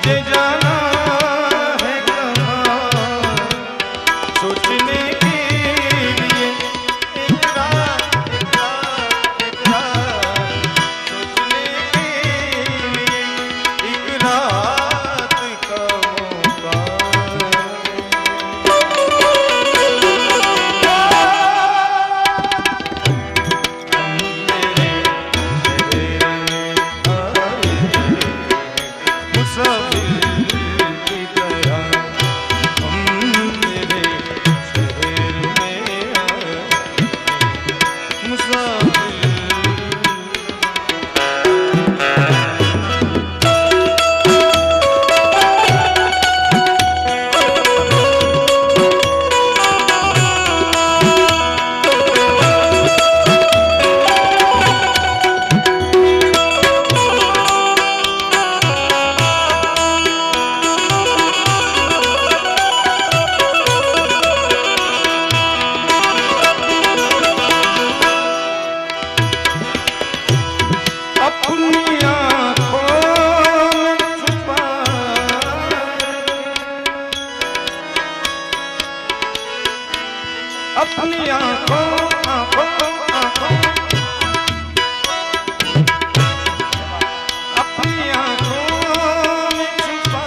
मुझे जाना है कहाँ सोचने के लिए एक रात सोचने के लिए एक रात का मौका अपनी आँखों आँखों आँखों अपनी आँखों में छुपा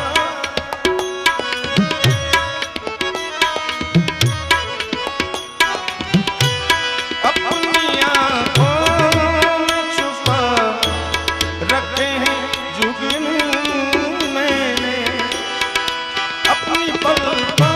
अपनी आँखों में छुपा रखे हैं जुगनू मैंने अपनी पलकों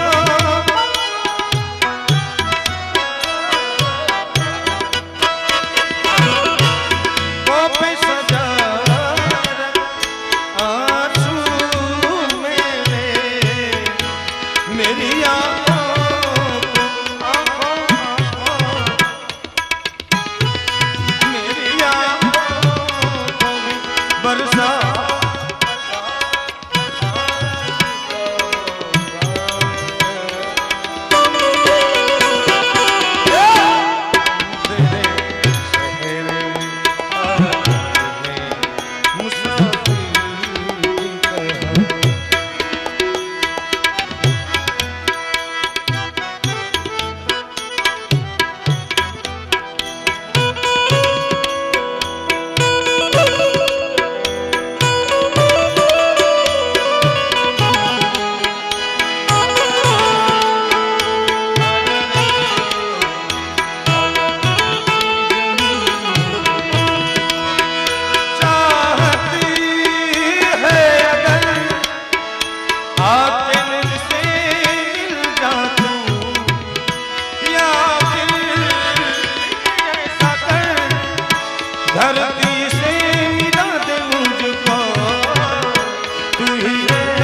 धरती से मिला दे मुझको तू ही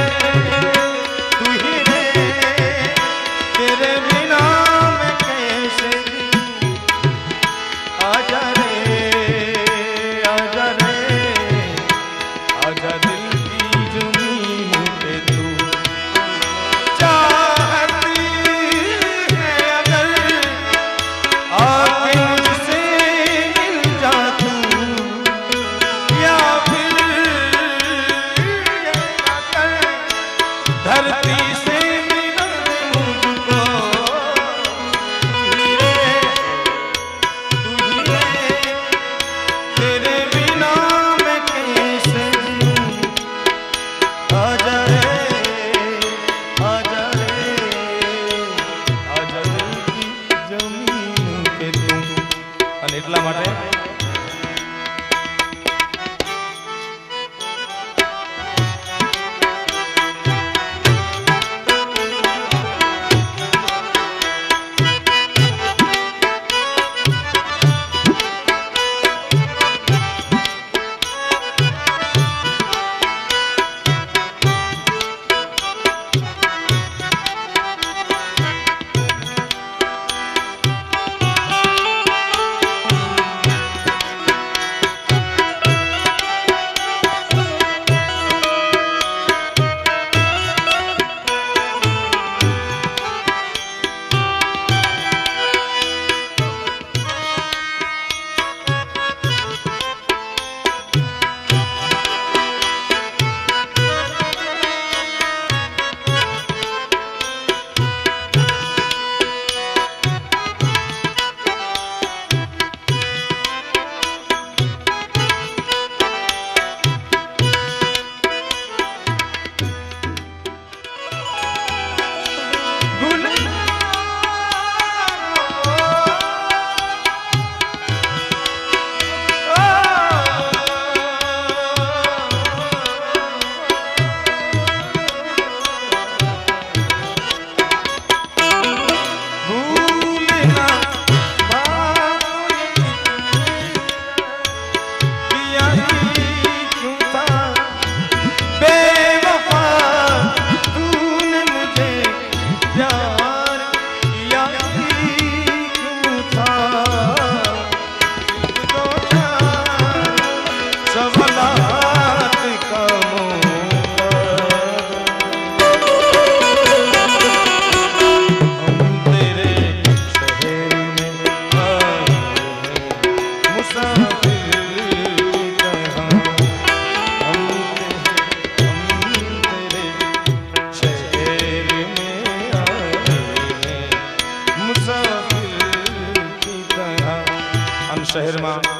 रे तेरे बिना मैं कैसे आजा रे आजा दिल की ज़मीन पे तू चाहती है अगर आके मुझसे मिल जा तू धरती से मिला मुझको तू ही रे तेरे बिना मैं कैसे आजा रे आजा दिल की जमीन पे तू અને એટલા માટે शहर में